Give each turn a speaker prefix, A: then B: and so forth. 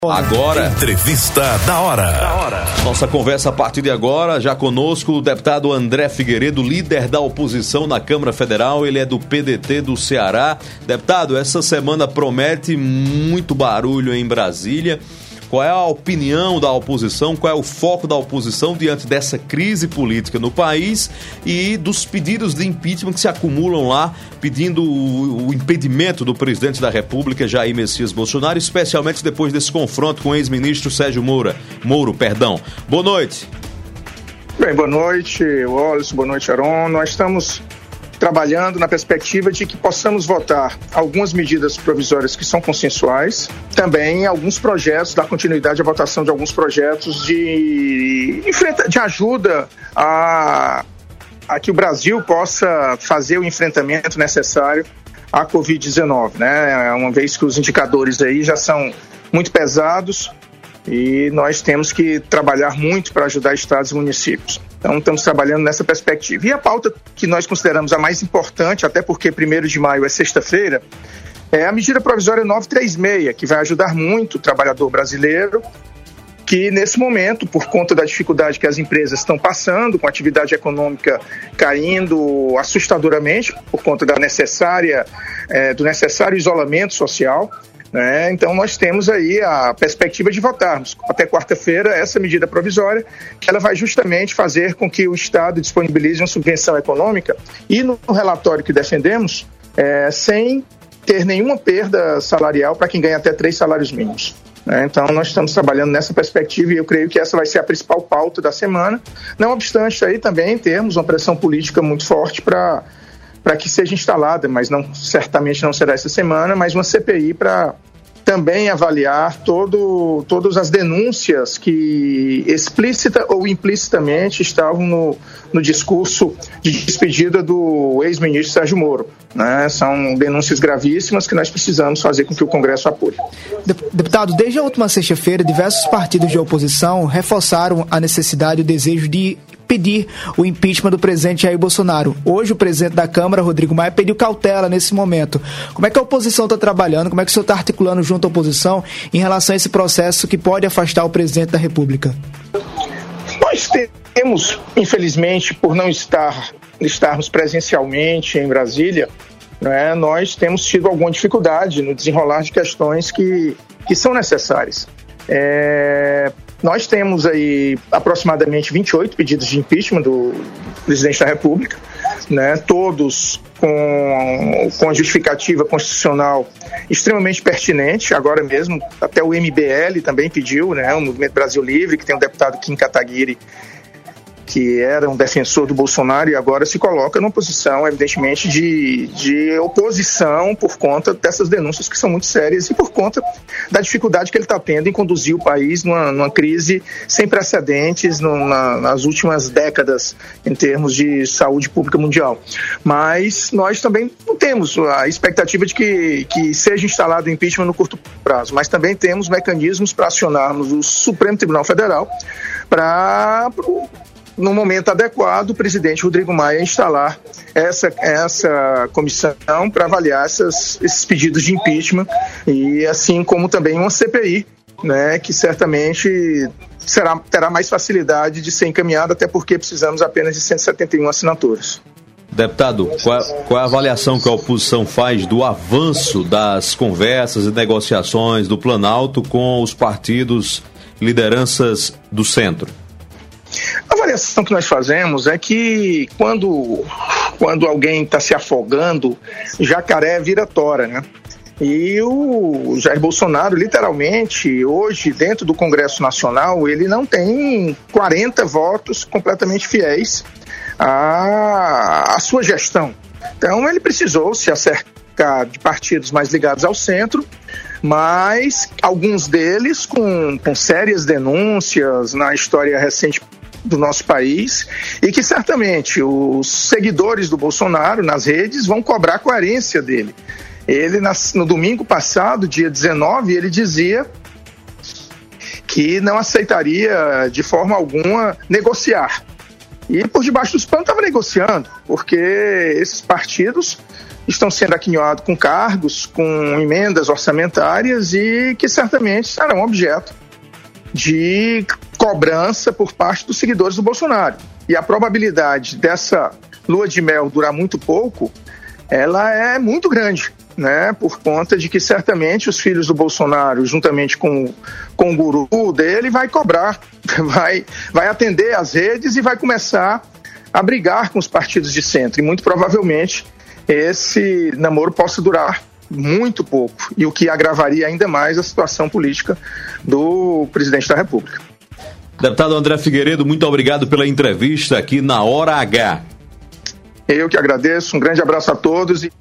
A: Agora,
B: entrevista da hora.
A: Nossa conversa a partir de agora, já conosco o deputado André Figueiredo, líder da oposição na Câmara Federal, ele é do PDT do Ceará. Deputado, essa semana promete muito barulho em Brasília. Qual é a opinião da oposição, qual é o foco da oposição diante dessa crise política no país e dos pedidos de impeachment que se acumulam lá, pedindo o impedimento do presidente da República, Jair Messias Bolsonaro, especialmente depois desse confronto com o ex-ministro Sérgio Moro. Boa noite.
C: Bem, boa noite, Wallace, boa noite, Aron. Nós estamos trabalhando na perspectiva de que possamos votar algumas medidas provisórias que são consensuais, também alguns projetos, dar continuidade à votação de alguns projetos de ajuda a que o Brasil possa fazer o enfrentamento necessário à Covid-19, né? Uma vez que os indicadores aí já são muito pesados e nós temos que trabalhar muito para ajudar estados e municípios. Então, estamos trabalhando nessa perspectiva. E a pauta que nós consideramos a mais importante, até porque 1º de maio é sexta-feira, é a medida provisória 936, que vai ajudar muito o trabalhador brasileiro, que nesse momento, por conta da dificuldade que as empresas estão passando, com a atividade econômica caindo assustadoramente, por conta do necessário isolamento social, né? Então nós temos aí a perspectiva de votarmos até quarta-feira essa medida provisória, que ela vai justamente fazer com que o Estado disponibilize uma subvenção econômica e no relatório que defendemos, sem ter nenhuma perda salarial para quem ganha até 3 salários mínimos. Então nós estamos trabalhando nessa perspectiva e eu creio que essa vai ser a principal pauta da semana. Não obstante aí também termos uma pressão política muito forte para que seja instalada, mas certamente não será essa semana, mas uma CPI para também avaliar todas as denúncias que explícita ou implicitamente estavam no discurso de despedida do ex-ministro Sérgio Moro, né? São denúncias gravíssimas que nós precisamos fazer com que o Congresso apoie.
D: Deputado, desde a última sexta-feira, diversos partidos de oposição reforçaram a necessidade e o desejo de pedir o impeachment do presidente Jair Bolsonaro. Hoje o presidente da Câmara, Rodrigo Maia, pediu cautela nesse momento. Como é que a oposição está trabalhando? Como é que o senhor está articulando junto à oposição em relação a esse processo que pode afastar o presidente da República?
C: Nós temos, infelizmente, por não estarmos presencialmente em Brasília, né, nós temos tido alguma dificuldade no desenrolar de questões que são necessárias. Nós temos aí aproximadamente 28 pedidos de impeachment do presidente da República, né, todos com a justificativa constitucional extremamente pertinente. Agora mesmo, até o MBL também pediu, né, o Movimento Brasil Livre, que tem o deputado Kim Kataguiri, que era um defensor do Bolsonaro e agora se coloca numa posição, evidentemente, de oposição por conta dessas denúncias que são muito sérias e por conta da dificuldade que ele está tendo em conduzir o país numa crise sem precedentes nas últimas décadas em termos de saúde pública mundial. Mas nós também não temos a expectativa de que seja instalado o impeachment no curto prazo, mas também temos mecanismos para acionarmos o Supremo Tribunal Federal para, no momento adequado, o presidente Rodrigo Maia instalar essa comissão para avaliar esses pedidos de impeachment e assim como também uma CPI, né, que certamente terá mais facilidade de ser encaminhada, até porque precisamos apenas de 171 assinaturas.
A: Deputado, qual é a avaliação que a oposição faz do avanço das conversas e negociações do Planalto com os partidos, lideranças do centro?
C: A avaliação que nós fazemos é que quando alguém está se afogando, jacaré vira tora, né? E o Jair Bolsonaro, literalmente, hoje, dentro do Congresso Nacional, ele não tem 40 votos completamente fiéis à sua gestão. Então, ele precisou se acercar de partidos mais ligados ao centro, mas alguns deles com sérias denúncias na história recente do nosso país e que certamente os seguidores do Bolsonaro nas redes vão cobrar a coerência dele. Ele, no domingo passado, dia 19, ele dizia que não aceitaria de forma alguma negociar. E por debaixo dos panos estava negociando, porque esses partidos estão sendo aquinhoados com cargos, com emendas orçamentárias e que certamente serão objeto de cobrança por parte dos seguidores do Bolsonaro. E a probabilidade dessa lua de mel durar muito pouco, ela é muito grande, né? Por conta de que certamente os filhos do Bolsonaro, juntamente com o guru dele, vai cobrar, vai atender às redes e vai começar a brigar com os partidos de centro. E muito provavelmente esse namoro possa durar muito pouco, e o que agravaria ainda mais a situação política do presidente da República.
A: Deputado André Figueiredo, muito obrigado pela entrevista aqui na Hora H.
C: Eu que agradeço, um grande abraço a todos.